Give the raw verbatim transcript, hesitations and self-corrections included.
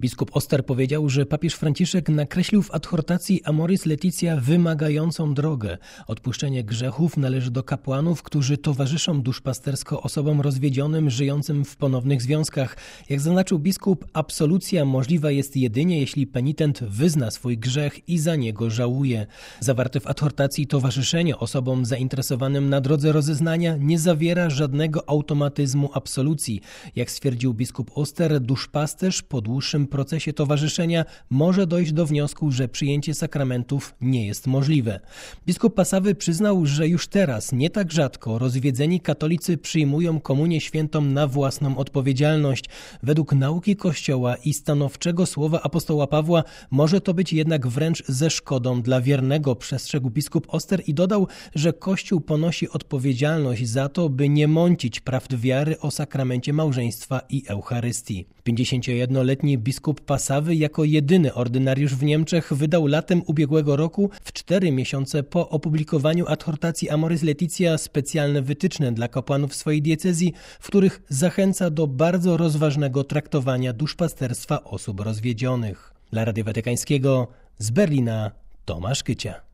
Biskup Oster powiedział, że papież Franciszek nakreślił w adhortacji Amoris Laetitia wymagającą drogę. Odpuszczenie grzechów należy do kapłanów, którzy towarzyszą duszpastersko osobom rozwiedzionym, żyjącym w ponownych związkach. Jak zaznaczył biskup, absolucja możliwa jest jedynie, jeśli penitent wyzna swój grzech i za niego żałuje. Zawarte w adhortacji towarzyszenie osobom zainteresowanym na drodze rozeznania nie zawiera żadnego automatyzmu absolucji. Jak stwierdził biskup Oster, duszpasterz po dłuższym procesie towarzyszenia może dojść do wniosku, że przyjęcie sakramentów nie jest możliwe. Biskup Pasawy przyznał, że już teraz nie tak rzadko rozwiedzeni katolicy przyjmują komunię świętą na własną odpowiedzialność. Według nauki Kościoła i stanowczego słowa apostoła Pawła może to być jednak wręcz ze szkodą dla wiernego, przestrzegł biskup Oster i dodał, że Kościół ponosi odpowiedzialność za to, by nie mącić prawd wiary o sakramencie małżeństwa i Eucharystii. pięćdziesięciojednoletni biskup Pasawy jako jedyny ordynariusz w Niemczech wydał latem ubiegłego roku, w cztery miesiące po opublikowaniu adhortacji Amoris Laetitia, specjalne wytyczne dla kapłanów swojej diecezji, w których zachęca do bardzo rozważnego traktowania duszpasterstwa osób rozwiedzionych. Dla Radia Watykańskiego z Berlina Tomasz Kycia.